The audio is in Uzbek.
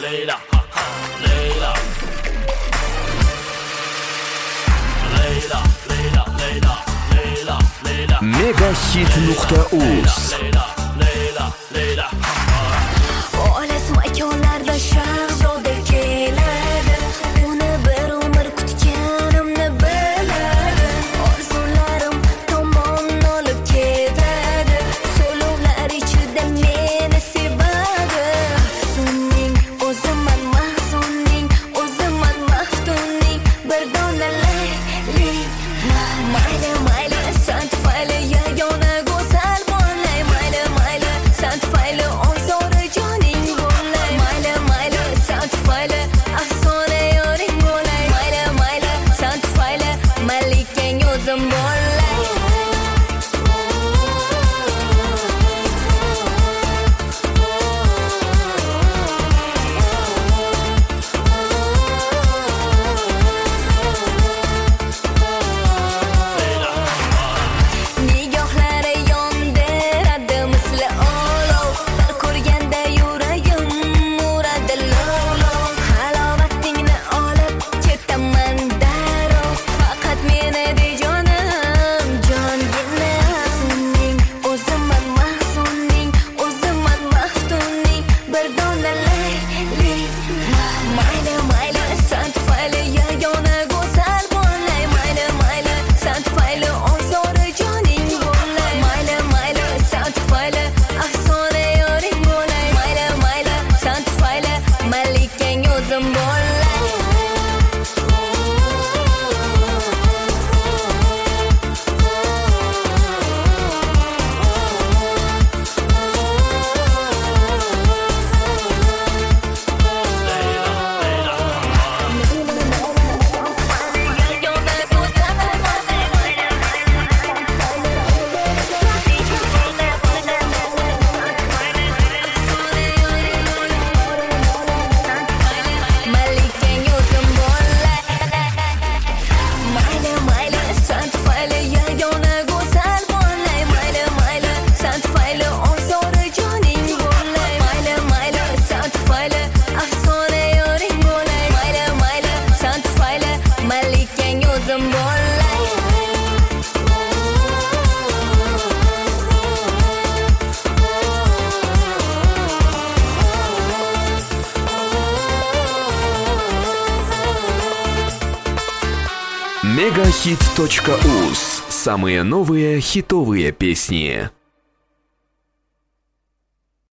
Leyla, ha ha, Leyla. Leyla, Leyla, Leyla, Leyla, Leyla. Megahit.uz Leyla, Leyla, Leyla. Olis makonlarda shahzoda keladi. Uni bir umr kutganimni biladi. Orzularim tomon olib ketadi. So'lovlar ichida meni sevadi. Afsunning o'ziman, mahzunning o'ziman, maftunning bir dona layli. Mayli, mayli, sen tufayli yagona go'zal bo'lay. Mayli, mayli, sen tufayli ozori joning bo'lay. Mayli, mayli, sen tufayli afsona yoring bo'lay. Mayli, mayli, sen tufayli malikang o'zim bo'lay. Nigohlari yondiradi misli olov. Bir ko'rganda yuragim uradi lov. Halovatingni olib ketaman darrov. Faqat meni de jonim, jongina. Afsunning o'ziman, mahzunning o'ziman, maftunning bir dona layli. Mayli, mayli, sen tufayli yagona go'zal bo'lay. Mayli, mayli, sen tufayli ozori joning bo'lay. Mayli, mayli, sen tufayli afsona yoring bo'lay. Mayli, mayli, sen tufayli malikang o'zim bo'lay. Malikang o'zim bo'lay. Mayli, mayli, sen tufayli yagona go'zal bo'lay. Mayli, mayli, sen tufayli ozori joning bo'lay. Mayli, mayli, sen tufayli afsona yoring bo'lay. Mayli, mayli, sen tufayli malikang o'zim bo'lay. Megahit.uz. Самые новые хитовые песни.